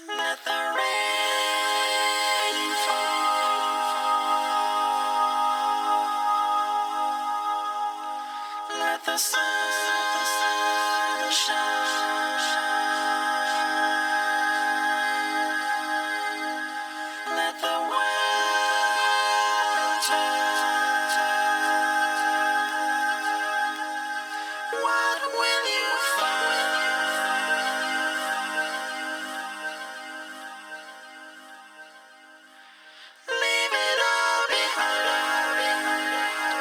Let the rain fall. Let the sun shine. Let the world turn. What will you find? Leave it all behind.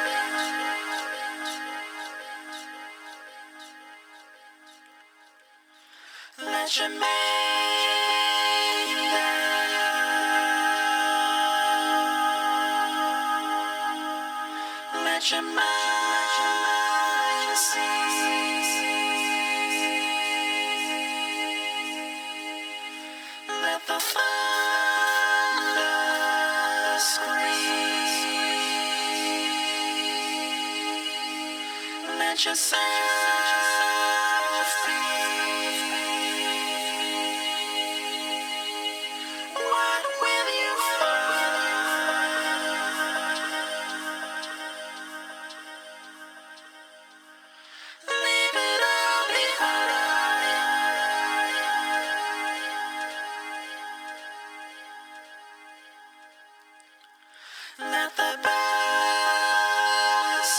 Let your mane down. Let your mind see. Let the thunder scream. Let yourself be. What will you find? Leave it all behind. Let the birds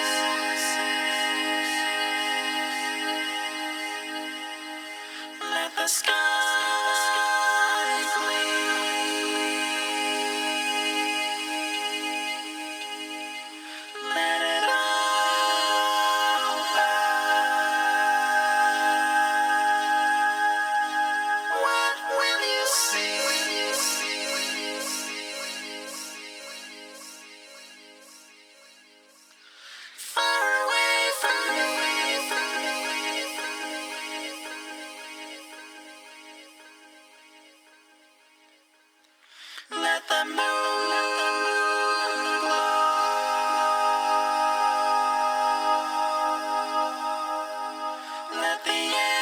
sing. Let the sky gleam. Let it all pass. What will you see? Far away from me. Let the moon glow. Let the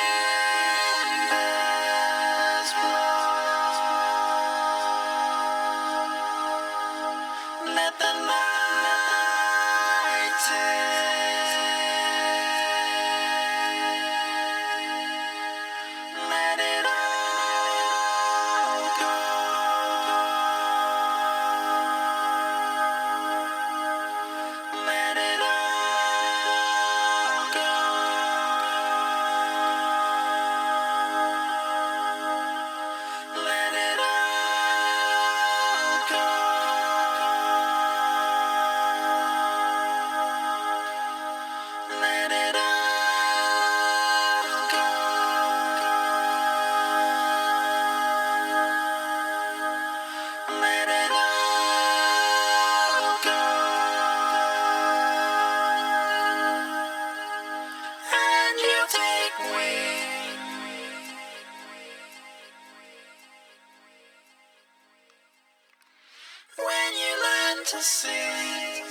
embers blow. Let the light take. Let it all go. Let it all go. Let it all go. Let it all go. Let it all go. And you take wing when you learn to sing.